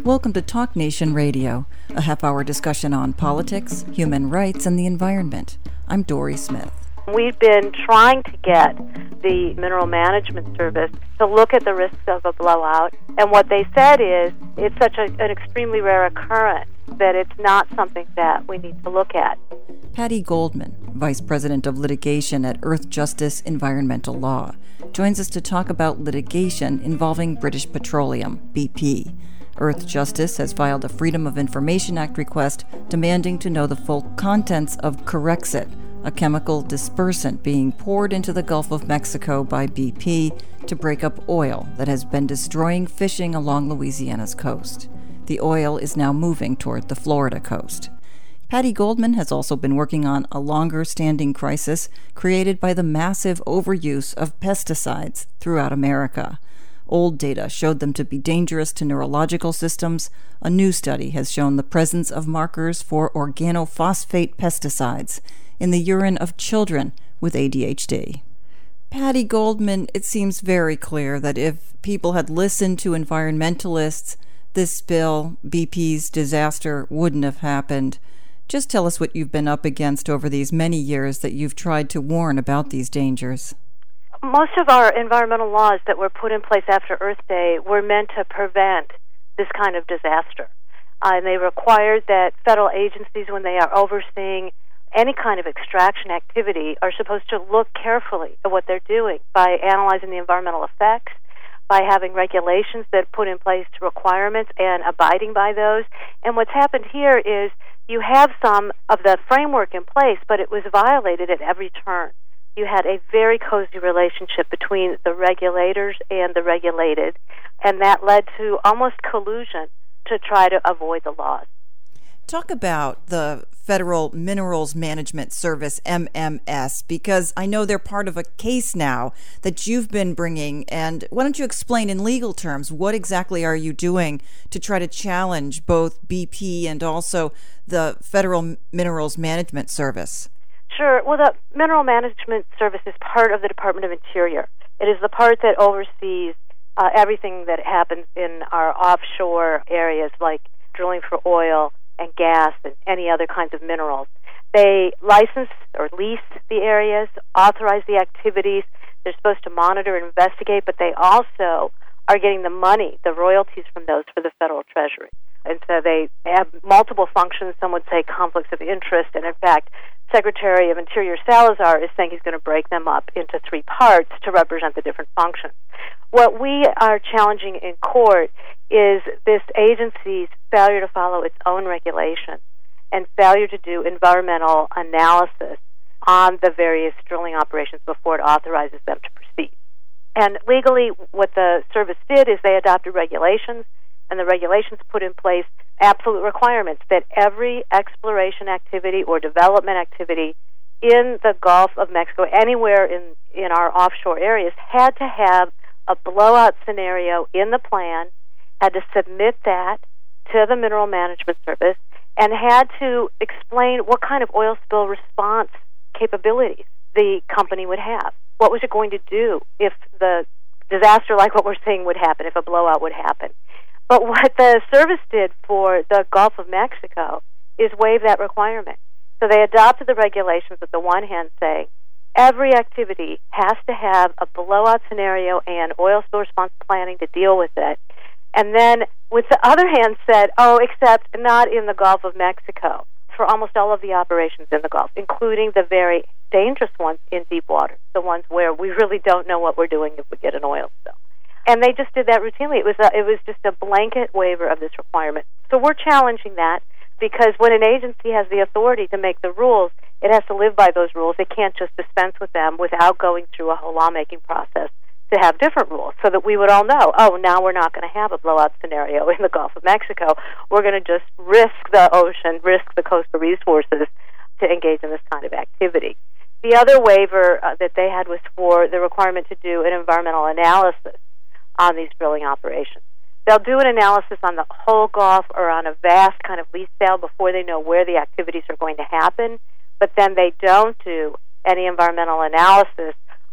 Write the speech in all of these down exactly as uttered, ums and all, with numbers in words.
Welcome to Talk Nation Radio, a half-hour discussion on politics, human rights, and the environment. I'm Dory Smith. We've been trying to get the Mineral Management Service to look at the risks of a blowout, and what they said is it's such a, an extremely rare occurrence that it's not something that we need to look at. Patty Goldman, Vice President of Litigation at Earthjustice Environmental Law, joins us to talk about litigation involving British Petroleum, B P. Earthjustice has filed a Freedom of Information Act request demanding to know the full contents of Corexit, a chemical dispersant being poured into the Gulf of Mexico by B P to break up oil that has been destroying fishing along Louisiana's coast. The oil is now moving toward the Florida coast. Patty Goldman has also been working on a longer-standing crisis created by the massive overuse of pesticides throughout America. Old data showed them to be dangerous to neurological systems. A new study has shown the presence of markers for organophosphate pesticides in the urine of children with A D H D. Patty Goldman, it seems very clear that if people had listened to environmentalists, this spill, B P's disaster, wouldn't have happened. Just tell us what you've been up against over these many years that you've tried to warn about these dangers. Most of our environmental laws that were put in place after Earth Day were meant to prevent this kind of disaster. Uh, and they required that federal agencies, when they are overseeing any kind of extraction activity, are supposed to look carefully at what they're doing by analyzing the environmental effects, by having regulations that put in place requirements and abiding by those. And what's happened here is you have some of the framework in place, but it was violated at every turn. You had a very cozy relationship between the regulators and the regulated, and that led to almost collusion to try to avoid the laws. Talk about the Federal Minerals Management Service, M M S, because I know they're part of a case now that you've been bringing. And why don't you explain in legal terms, what exactly are you doing to try to challenge both B P and also the Federal Minerals Management Service? Sure. Well, the Mineral Management Service is part of the Department of Interior. It is the part that oversees uh, everything that happens in our offshore areas, like drilling for oil and gas and any other kinds of minerals. They license or lease the areas, authorize the activities. They're supposed to monitor and investigate, but they also are getting the money, the royalties from those for the federal treasury. And so they have multiple functions. Some would say conflicts of interest, and in fact, Secretary of Interior Salazar is saying he's going to break them up into three parts to represent the different functions. What we are challenging in court is this agency's failure to follow its own regulations and failure to do environmental analysis on the various drilling operations before it authorizes them to proceed. And legally, what the service did is they adopted regulations, and the regulations put in place absolute requirements that every exploration activity or development activity in the Gulf of Mexico, anywhere in, in our offshore areas, had to have a blowout scenario in the plan, had to submit that to the Mineral Management Service, and had to explain what kind of oil spill response capabilities the company would have. What was it going to do if the disaster like what we're seeing would happen, if a blowout would happen? But what the service did for the Gulf of Mexico is waive that requirement. So they adopted the regulations with the one hand saying every activity has to have a blowout scenario and oil spill response planning to deal with it. And then with the other hand said, oh, except not in the Gulf of Mexico, for almost all of the operations in the Gulf, including the very dangerous ones in deep water, the ones where we really don't know what we're doing if we get an oil spill. And they just did that routinely. It was a, it was just a blanket waiver of this requirement. So we're challenging that because when an agency has the authority to make the rules, it has to live by those rules. It can't just dispense with them without going through a whole lawmaking process to have different rules so that we would all know, oh, now we're not going to have a blowout scenario in the Gulf of Mexico. We're going to just risk the ocean, risk the coastal resources to engage in this kind of activity. The other waiver uh, that they had was for the requirement to do an environmental analysis on these drilling operations. They'll do an analysis on the whole Gulf or on a vast kind of lease sale before they know where the activities are going to happen, but then they don't do any environmental analysis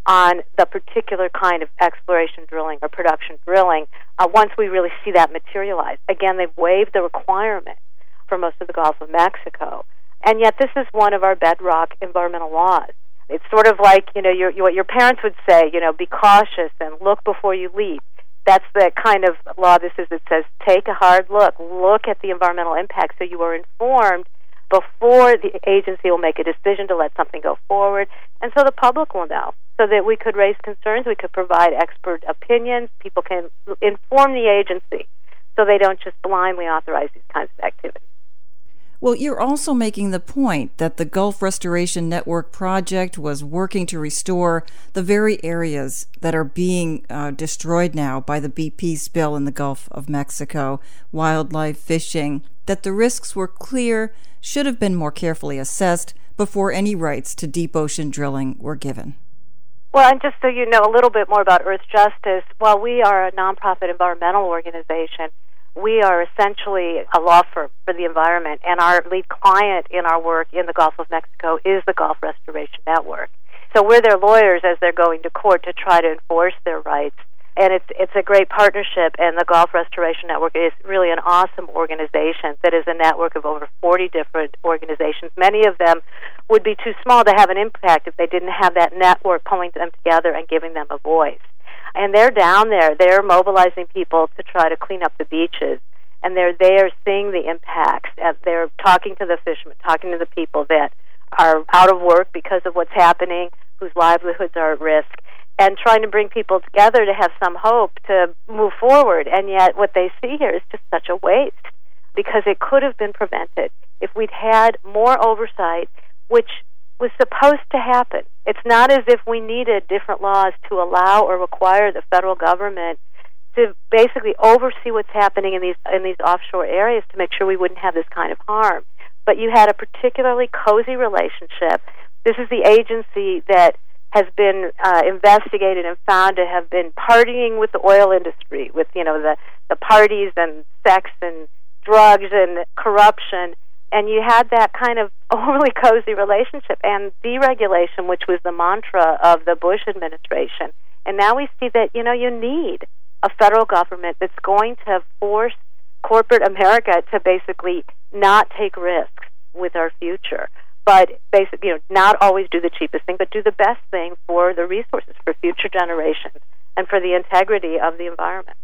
on the particular kind of exploration drilling or production drilling uh, once we really see that materialize. Again, they've waived the requirement for most of the Gulf of Mexico, and yet this is one of our bedrock environmental laws. It's sort of like, you know, your, your, what your parents would say, you know, be cautious and look before you leap. That's the kind of law this is. It says take a hard look. Look at the environmental impact so you are informed before the agency will make a decision to let something go forward, and so the public will know, so that we could raise concerns, we could provide expert opinions, people can inform the agency so they don't just blindly authorize these kinds of activities. Well, you're also making the point that the Gulf Restoration Network project was working to restore the very areas that are being uh, destroyed now by the B P spill in the Gulf of Mexico, wildlife, fishing, that the risks were clear, should have been more carefully assessed before any rights to deep ocean drilling were given. Well, and just so you know a little bit more about Earth Justice, while we are a nonprofit environmental organization, we are essentially a law firm for the environment, and our lead client in our work in the Gulf of Mexico is the Gulf Restoration Network. So we're their lawyers as they're going to court to try to enforce their rights. And it's it's a great partnership, and the Gulf Restoration Network is really an awesome organization that is a network of over forty different organizations. Many of them would be too small to have an impact if they didn't have that network pulling them together and giving them a voice. And they're down there. They're mobilizing people to try to clean up the beaches, and they're there seeing the impacts. And they're talking to the fishermen, talking to the people that are out of work because of what's happening, whose livelihoods are at risk, and trying to bring people together to have some hope to move forward. And yet what they see here is just such a waste, because it could have been prevented if we'd had more oversight, which was supposed to happen. It's not as if we needed different laws to allow or require the federal government to basically oversee what's happening in these in these offshore areas to make sure we wouldn't have this kind of harm. But you had a particularly cozy relationship. This is the agency that has been uh, investigated and found to have been partying with the oil industry, with, you know, the, the parties and sex and drugs and corruption. And you had that kind of overly cozy relationship and deregulation, which was the mantra of the Bush administration. And now we see that, you know, you need a federal government that's going to force corporate America to basically not take risks with our future, but basically, you know, not always do the cheapest thing, but do the best thing for the resources, for future generations, and for the integrity of the environment.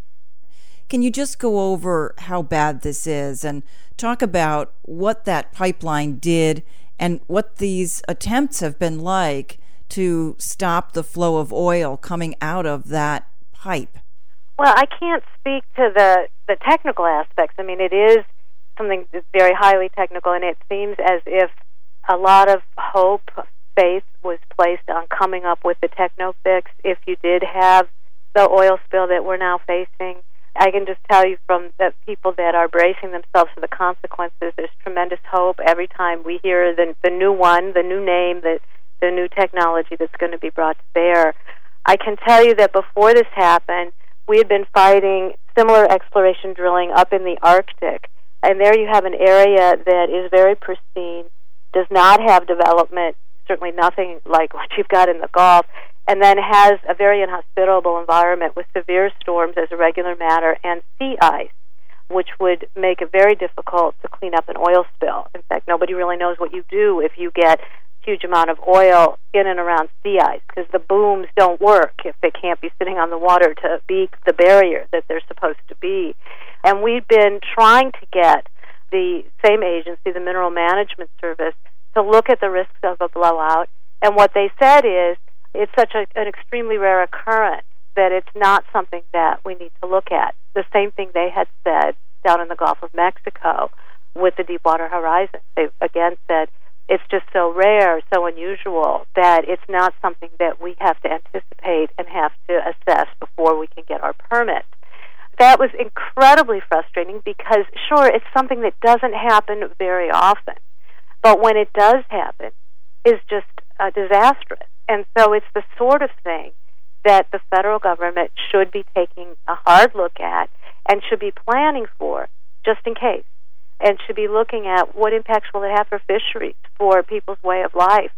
Can you just go over how bad this is and talk about what that pipeline did and what these attempts have been like to stop the flow of oil coming out of that pipe? Well, I can't speak to the, the technical aspects. I mean, it is something that's very highly technical, and it seems as if a lot of hope, faith was placed on coming up with the techno fix if you did have the oil spill that we're now facing. I can just tell you from the people that are bracing themselves for the consequences, there's tremendous hope every time we hear the, the new one, the new name, the, the new technology that's going to be brought to bear. I can tell you that before this happened, we had been fighting similar exploration drilling up in the Arctic, and there you have an area that is very pristine, does not have development, certainly nothing like what you've got in the Gulf, and then has a very inhospitable environment with severe storms as a regular matter and sea ice, which would make it very difficult to clean up an oil spill. In fact, nobody really knows what you do if you get a huge amount of oil in and around sea ice, because the booms don't work if they can't be sitting on the water to beat the barrier that they're supposed to be. And we've been trying to get the same agency, the Mineral Management Service, to look at the risks of a blowout. And what they said is, it's such a, an extremely rare occurrence that it's not something that we need to look at. The same thing they had said down in the Gulf of Mexico with the Deepwater Horizon. They again said it's just so rare, so unusual, that it's not something that we have to anticipate and have to assess before we can get our permit. That was incredibly frustrating because, sure, it's something that doesn't happen very often, but when it does happen, it's just uh, disastrous. And so it's the sort of thing that the federal government should be taking a hard look at and should be planning for just in case, and should be looking at what impacts will it have for fisheries, for people's way of life,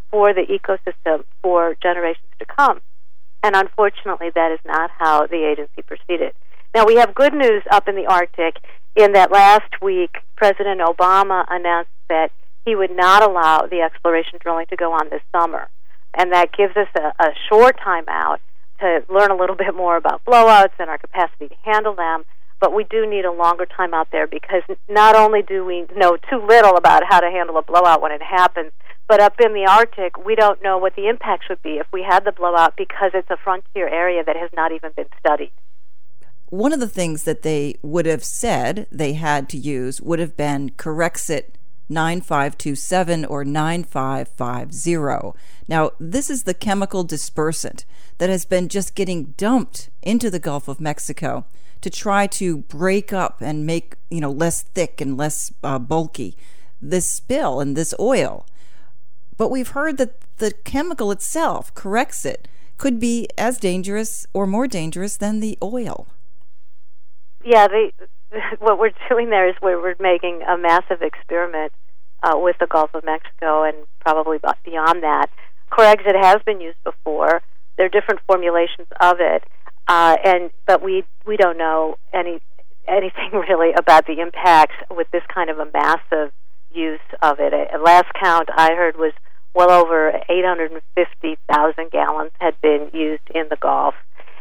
for the ecosystem for generations to come. And unfortunately, that is not how the agency proceeded. Now, we have good news up in the Arctic in that last week, President Obama announced that he would not allow the exploration drilling to go on this summer. And that gives us a, a short time out to learn a little bit more about blowouts and our capacity to handle them. But we do need a longer time out there because not only do we know too little about how to handle a blowout when it happens, but up in the Arctic, we don't know what the impacts would be if we had the blowout because it's a frontier area that has not even been studied. One of the things that they would have said they had to use would have been Corexit nine five two seven or nine five five zero. Now, this is the chemical dispersant that has been just getting dumped into the Gulf of Mexico to try to break up and make, you know, less thick and less uh, bulky this spill and this oil. But we've heard that the chemical itself, Corexit, could be as dangerous or more dangerous than the oil. Yeah, they, what we're doing there is we're, we're making a massive experiment uh, with the Gulf of Mexico and probably beyond that. Corexit has been used before. There are different formulations of it, uh, and but we we don't know any anything really about the impacts with this kind of a massive use of it. At last count I heard was well over eight hundred fifty thousand gallons had been used in the Gulf.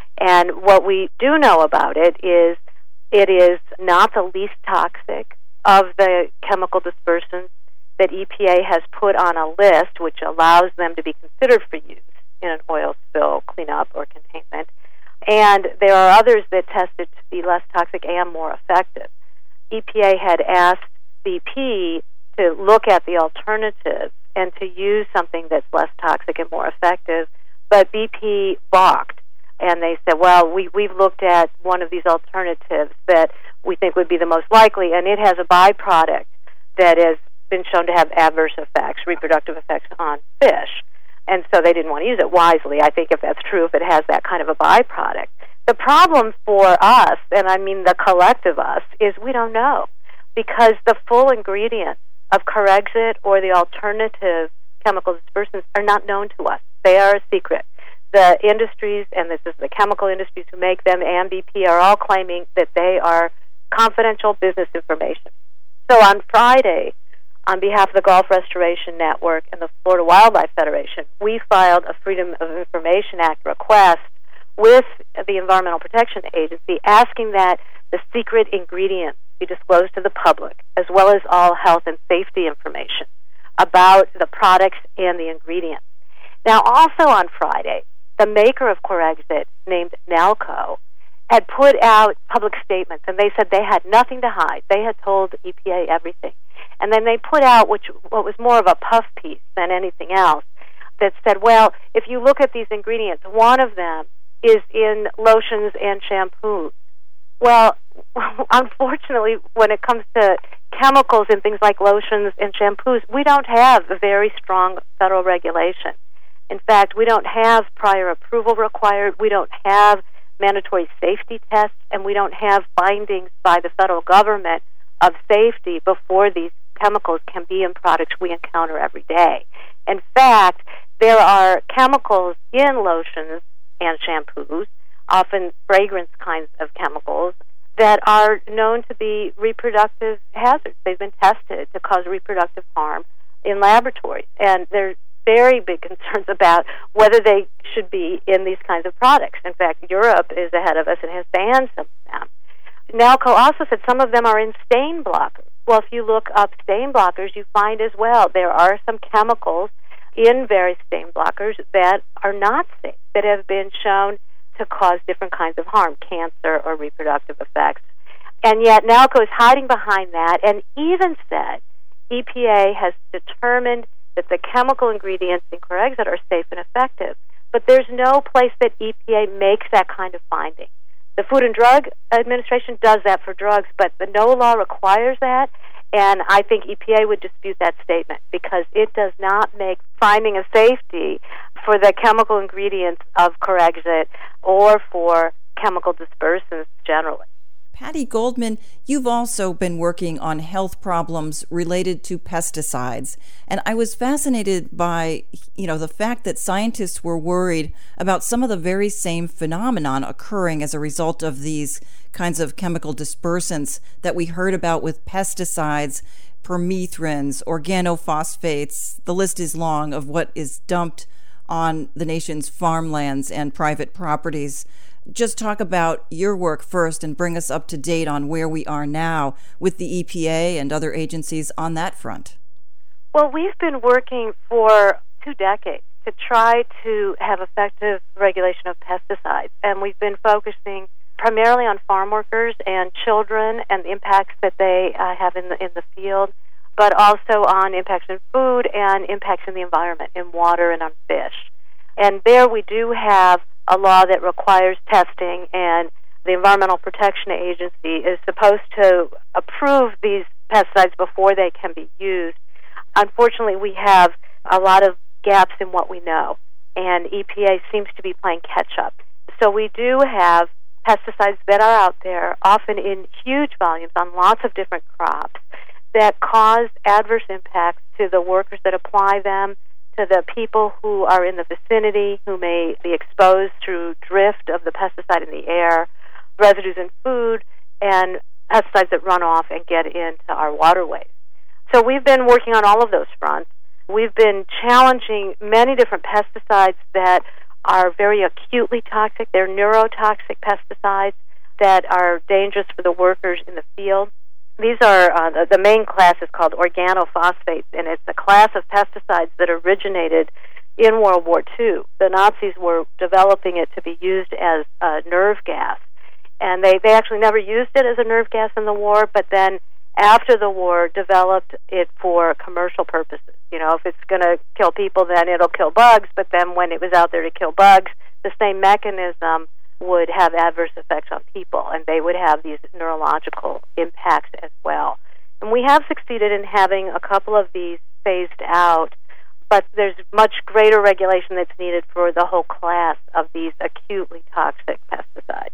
And what we do know about it is it is not the least toxic of the chemical dispersants that E P A has put on a list, which allows them to be considered for use in an oil spill cleanup or containment. And there are others that tested to be less toxic and more effective. E P A had asked B P to look at the alternatives and to use something that's less toxic and more effective, but B P balked. And they said, well, we, we've looked at one of these alternatives that we think would be the most likely, and it has a byproduct that has been shown to have adverse effects, reproductive effects on fish. And so they didn't want to use it wisely, I think, if that's true, if it has that kind of a byproduct. The problem for us, and I mean the collective us, is we don't know, because the full ingredients of Corexit or the alternative chemical dispersants are not known to us. They are a secret. The industries, and this is the chemical industries who make them, and B P are all claiming that they are confidential business information. So on Friday, on behalf of the Gulf Restoration Network and the Florida Wildlife Federation, we filed a Freedom of Information Act request with the Environmental Protection Agency asking that the secret ingredients be disclosed to the public, as well as all health and safety information about the products and the ingredients. Now, also on Friday, the maker of Corexit, named Nalco, had put out public statements, and they said they had nothing to hide. They had told E P A everything. And then they put out which what was more of a puff piece than anything else that said, well, if you look at these ingredients, one of them is in lotions and shampoos. Well, unfortunately, when it comes to chemicals in things like lotions and shampoos, we don't have a very strong federal regulation. In fact, we don't have prior approval required, we don't have mandatory safety tests, and we don't have findings by the federal government of safety before these chemicals can be in products we encounter every day. In fact, there are chemicals in lotions and shampoos, often fragrance kinds of chemicals, that are known to be reproductive hazards. They've been tested to cause reproductive harm in laboratories, and there's very big concerns about whether they should be in these kinds of products. In fact, Europe is ahead of us and has banned some of them. Nalco also said some of them are in stain blockers. Well, if you look up stain blockers, you find as well there are some chemicals in various stain blockers that are not safe, that have been shown to cause different kinds of harm, cancer or reproductive effects. And yet Nalco is hiding behind that and even said E P A has determined that the chemical ingredients in Corexit are safe and effective. But there's no place that E P A makes that kind of finding. The Food and Drug Administration does that for drugs, but the no law requires that, and I think E P A would dispute that statement because it does not make finding of safety for the chemical ingredients of Corexit or for chemical dispersants generally. Patty Goldman, you've also been working on health problems related to pesticides. And I was fascinated by, you know, the fact that scientists were worried about some of the very same phenomenon occurring as a result of these kinds of chemical dispersants that we heard about with pesticides, permethrins, organophosphates. The list is long of what is dumped on the nation's farmlands and private properties. Just talk about your work first and bring us up to date on where we are now with the E P A and other agencies on that front. Well, we've been working for two decades to try to have effective regulation of pesticides, and we've been focusing primarily on farm workers and children and the impacts that they uh, have in the in the field, but also on impacts in food and impacts in the environment, in water and on fish. And there we do have a law that requires testing, and the Environmental Protection Agency is supposed to approve these pesticides before they can be used. Unfortunately, we have a lot of gaps in what we know, and E P A seems to be playing catch-up. So we do have pesticides that are out there, often in huge volumes on lots of different crops, that cause adverse impacts to the workers that apply them, to the people who are in the vicinity who may be exposed through drift of the pesticide in the air, residues in food, and pesticides that run off and get into our waterways. So we've been working on all of those fronts. We've been challenging many different pesticides that are very acutely toxic. They're neurotoxic pesticides that are dangerous for the workers in the field. These are, uh, the, the main class is called organophosphates, and it's a class of pesticides that originated in World War Two. The Nazis were developing it to be used as a nerve gas, and they, they actually never used it as a nerve gas in the war, but then after the war developed it for commercial purposes. You know, if it's going to kill people, then it'll kill bugs, but then when it was out there to kill bugs, the same mechanism would have adverse effects on people, and they would have these neurological impacts as well. And we have succeeded in having a couple of these phased out, but there's much greater regulation that's needed for the whole class of these acutely toxic pesticides.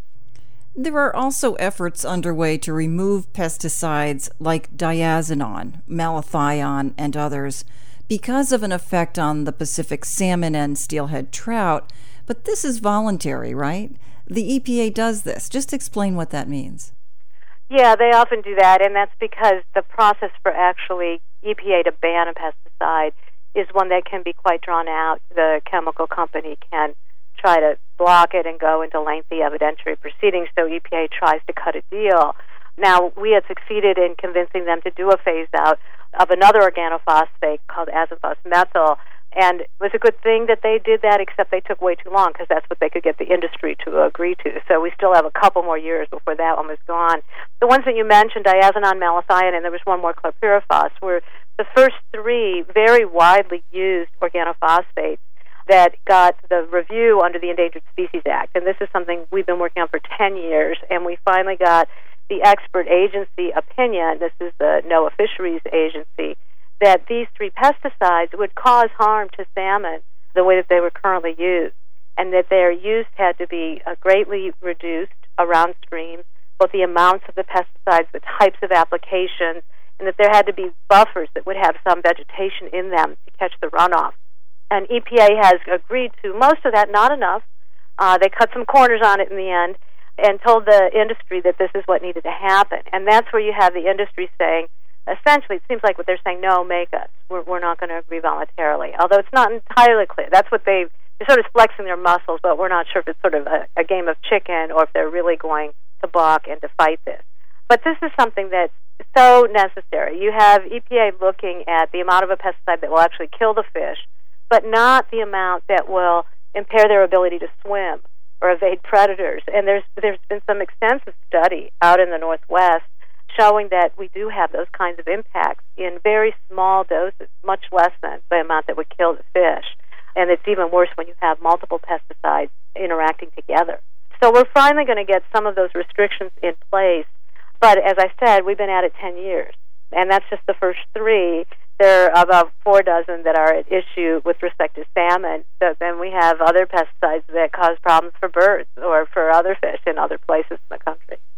There are also efforts underway to remove pesticides like diazinon, malathion, and others because of an effect on the Pacific salmon and steelhead trout. But this is voluntary, right? The E P A does this. Just explain what that means. Yeah, they often do that, and that's because the process for actually E P A to ban a pesticide is one that can be quite drawn out. The chemical company can try to block it and go into lengthy evidentiary proceedings, so E P A tries to cut a deal. Now, we had succeeded in convincing them to do a phase-out of another organophosphate called azofosmethyl, and it was a good thing that they did that, except they took way too long because that's what they could get the industry to agree to. So we still have a couple more years before that one was gone. The ones that you mentioned, diazinon, malathion, and there was one more, chlorpyrifos, were the first three very widely used organophosphates that got the review under the Endangered Species Act. And this is something we've been working on for ten years, and we finally got the expert agency opinion, this is the NOAA Fisheries Agency, that these three pesticides would cause harm to salmon the way that they were currently used, and that their use had to be uh, greatly reduced around streams, both the amounts of the pesticides, the types of applications, and that there had to be buffers that would have some vegetation in them to catch the runoff. And E P A has agreed to most of that, not enough. Uh, they cut some corners on it in the end and told the industry that this is what needed to happen. And that's where you have the industry saying, essentially, it seems like what they're saying, no, make us. We're, we're not going to agree voluntarily, although it's not entirely clear. That's what they, they're sort of flexing their muscles, but we're not sure if it's sort of a, a game of chicken or if they're really going to balk and to fight this. But this is something that's so necessary. You have E P A looking at the amount of a pesticide that will actually kill the fish, but not the amount that will impair their ability to swim or evade predators. And there's there's been some extensive study out in the Northwest showing that we do have those kinds of impacts in very small doses, much less than the amount that would kill the fish. And it's even worse when you have multiple pesticides interacting together. So we're finally going to get some of those restrictions in place. But as I said, we've been at it ten years. And that's just the first three. There are about four dozen that are at issue with respect to salmon. So then we have other pesticides that cause problems for birds or for other fish in other places in the country.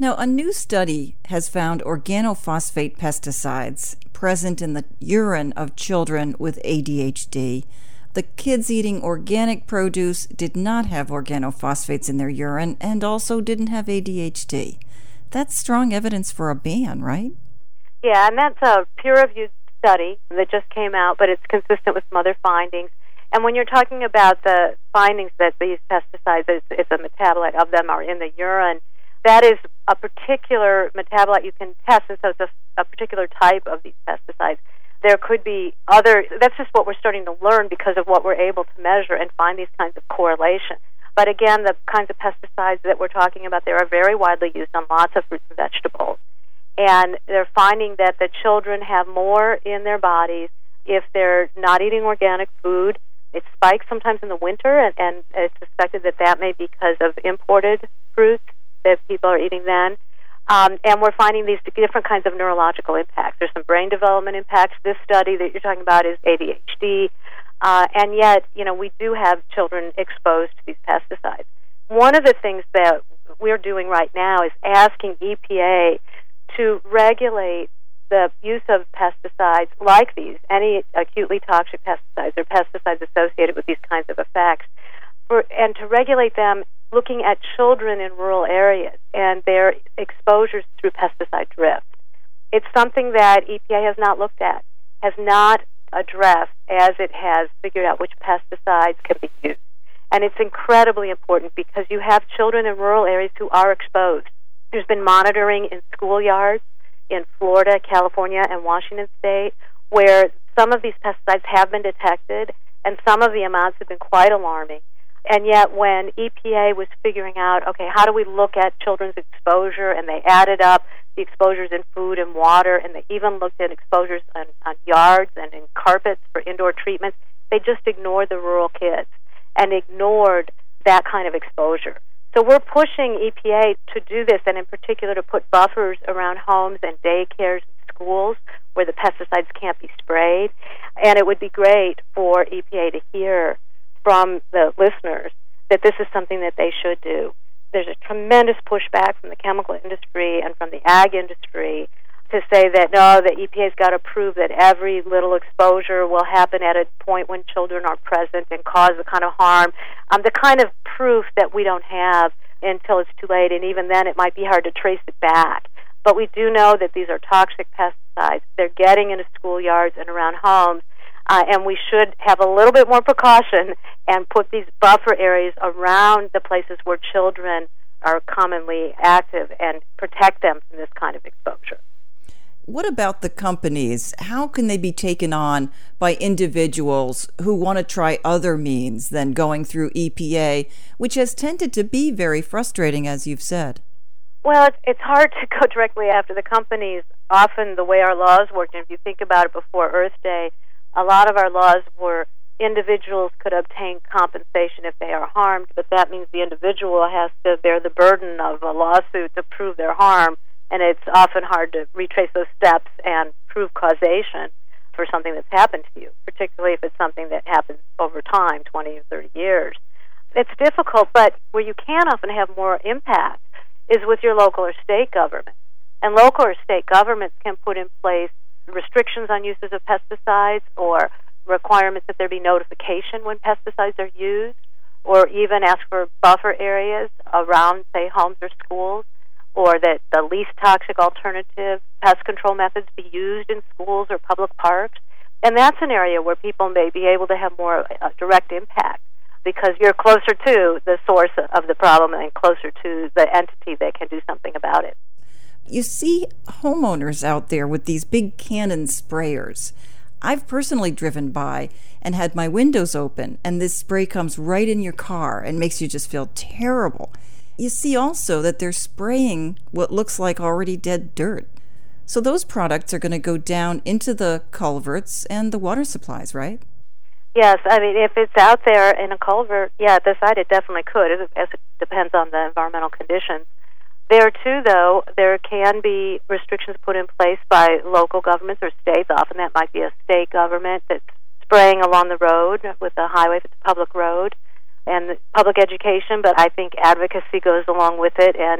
Now, a new study has found organophosphate pesticides present in the urine of children with A D H D. The kids eating organic produce did not have organophosphates in their urine and also didn't have A D H D. That's strong evidence for a ban, right? Yeah, and that's a peer-reviewed study that just came out, but it's consistent with some other findings. And when you're talking about the findings that these pesticides, it's, it's a metabolite of them are in the urine, that is a particular metabolite you can test, and so it's a, a particular type of these pesticides. There could be other, that's just what we're starting to learn because of what we're able to measure and find these kinds of correlations. But again, the kinds of pesticides that we're talking about there are very widely used on lots of fruits and vegetables. And they're finding that the children have more in their bodies if they're not eating organic food. It spikes sometimes in the winter, and, and it's suspected that that may be because of imported fruits that people are eating then. Um, and we're finding these different kinds of neurological impacts. There's some brain development impacts. This study that you're talking about is A D H D. Uh, and yet, you know, we do have children exposed to these pesticides. One of the things that we're doing right now is asking E P A to regulate the use of pesticides like these, any acutely toxic pesticides or pesticides associated with these kinds of effects, for, and to regulate them looking at children in rural areas and their exposures through pesticide drift. It's something that E P A has not looked at, has not addressed as it has figured out which pesticides can be used. And it's incredibly important because you have children in rural areas who are exposed. There's been monitoring in schoolyards in Florida, California, and Washington State where some of these pesticides have been detected and some of the amounts have been quite alarming. And yet when E P A was figuring out, okay, how do we look at children's exposure, and they added up the exposures in food and water, and they even looked at exposures on, on yards and in carpets for indoor treatments, they just ignored the rural kids and ignored that kind of exposure. So we're pushing E P A to do this, and in particular to put buffers around homes and daycares and schools where the pesticides can't be sprayed. And it would be great for E P A to hear from the listeners that this is something that they should do. There's a tremendous pushback from the chemical industry and from the ag industry to say that, no, the E P A's got to prove that every little exposure will happen at a point when children are present and cause the kind of harm, um, the kind of proof that we don't have until it's too late, and even then it might be hard to trace it back. But we do know that these are toxic pesticides. They're getting into schoolyards and around homes, uh, and we should have a little bit more precaution and put these buffer areas around the places where children are commonly active and protect them from this kind of exposure. What about the companies? How can they be taken on by individuals who want to try other means than going through E P A, which has tended to be very frustrating, as you've said? Well, it's, it's hard to go directly after the companies. Often the way our laws worked, and if you think about it before Earth Day, a lot of our laws were individuals could obtain compensation if they are harmed, but that means the individual has to bear the burden of a lawsuit to prove their harm. And it's often hard to retrace those steps and prove causation for something that's happened to you, particularly if it's something that happens over time, twenty or thirty years. It's difficult, but where you can often have more impact is with your local or state government. And local or state governments can put in place restrictions on uses of pesticides or requirements that there be notification when pesticides are used, or even ask for buffer areas around, say, homes or schools, or that the least toxic alternative pest control methods be used in schools or public parks. And that's an area where people may be able to have more uh, direct impact because you're closer to the source of the problem and closer to the entity that can do something about it. You see homeowners out there with these big Canon sprayers. I've personally driven by and had my windows open, and this spray comes right in your car and makes you just feel terrible. You see also that they're spraying what looks like already dead dirt. So those products are going to go down into the culverts and the water supplies, right? Yes, I mean, if it's out there in a culvert, yeah, at the site it definitely could, as it depends on the environmental conditions. There, too, though, there can be restrictions put in place by local governments or states. Often that might be a state government that's spraying along the road with a highway if it's a public road, and public education, but I think advocacy goes along with it, and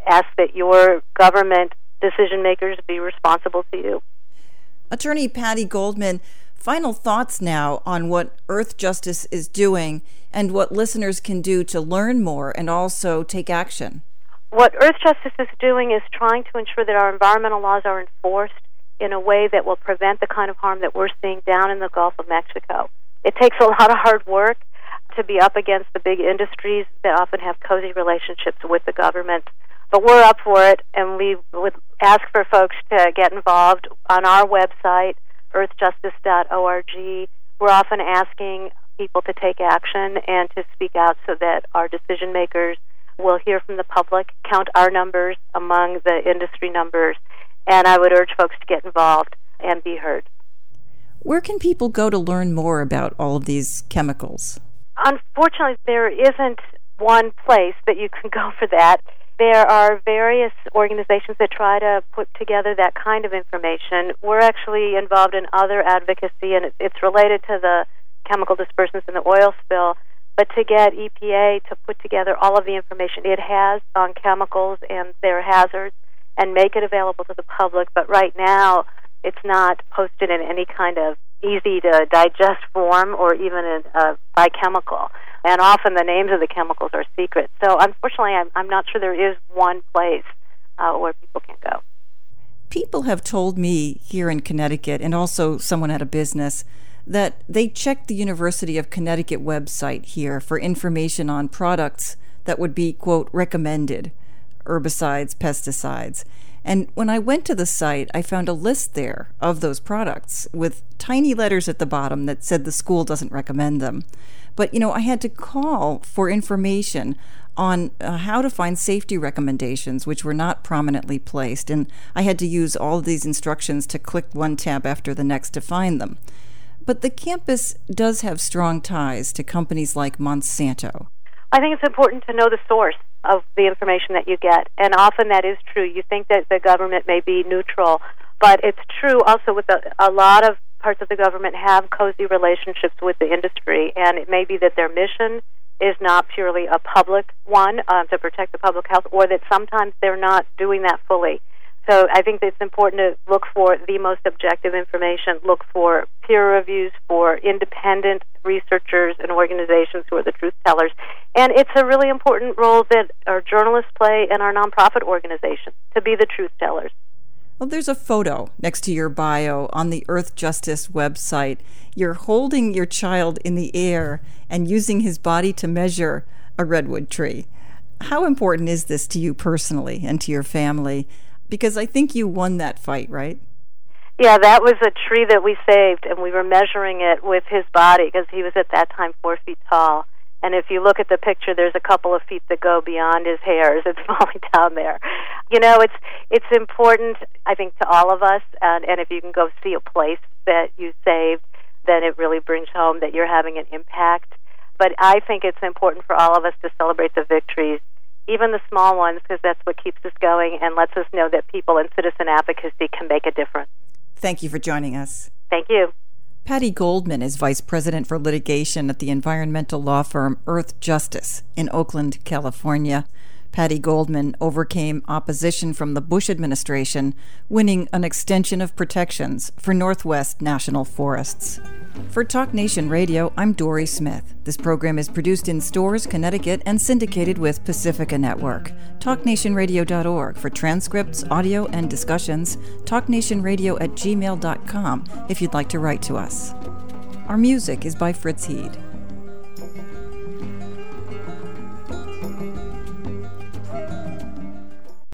ask that your government decision makers be responsible to you. Attorney Patty Goldman, final thoughts now on what Earthjustice is doing and what listeners can do to learn more and also take action. What Earthjustice is doing is trying to ensure that our environmental laws are enforced in a way that will prevent the kind of harm that we're seeing down in the Gulf of Mexico. It takes a lot of hard work to be up against the big industries that often have cozy relationships with the government. But we're up for it, and we would ask for folks to get involved on our website, earth justice dot org. We're often asking people to take action and to speak out so that our decision makers will hear from the public, count our numbers among the industry numbers, and I would urge folks to get involved and be heard. Where can people go to learn more about all of these chemicals? Unfortunately, there isn't one place that you can go for that. There are various organizations that try to put together that kind of information. We're actually involved in other advocacy, and it's related to the chemical dispersants in the oil spill. But to get E P A to put together all of the information it has on chemicals and their hazards and make it available to the public, but right now it's not posted in any kind of easy-to-digest form or even in, uh, by chemical. And often the names of the chemicals are secret. So unfortunately, I'm, I'm not sure there is one place uh, where people can go. People have told me here in Connecticut, and also someone at a business, that they checked the University of Connecticut website here for information on products that would be, quote, recommended, herbicides, pesticides. And when I went to the site, I found a list there of those products with tiny letters at the bottom that said the school doesn't recommend them. But, you know, I had to call for information on uh, how to find safety recommendations, which were not prominently placed. And I had to use all of these instructions to click one tab after the next to find them. But the campus does have strong ties to companies like Monsanto. I think it's important to know the source of the information that you get, and often that is true. You think that the government may be neutral, but it's true also with the, a lot of parts of the government have cozy relationships with the industry, and it may be that their mission is not purely a public one uh, to protect the public health, or that sometimes they're not doing that fully. So I think that it's important to look for the most objective information, look for peer reviews, for independent researchers and organizations who are the truth tellers. And it's a really important role that our journalists play and our nonprofit organizations to be the truth tellers. Well, there's a photo next to your bio on the Earthjustice website. You're holding your child in the air and using his body to measure a redwood tree. How important is this to you personally and to your family? Because I think you won that fight, right? Yeah, that was a tree that we saved, and we were measuring it with his body because he was at that time four feet tall. And if you look at the picture, there's a couple of feet that go beyond his hairs. It's falling down there. You know, it's it's important, I think, to all of us. And, and if you can go see a place that you saved, then it really brings home that you're having an impact. But I think it's important for all of us to celebrate the victories, even the small ones, because that's what keeps us going and lets us know that people in citizen advocacy can make a difference. Thank you for joining us. Thank you. Patty Goldman is Vice President for Litigation at the environmental law firm Earthjustice in Oakland, California. Patty Goldman overcame opposition from the Bush administration, winning an extension of protections for Northwest National Forests. For Talk Nation Radio, I'm Dory Smith. This program is produced in Storrs, Connecticut, and syndicated with Pacifica Network. talk nation radio dot org for transcripts, audio, and discussions. talk nation radio at gmail dot com if you'd like to write to us. Our music is by Fritz Heed.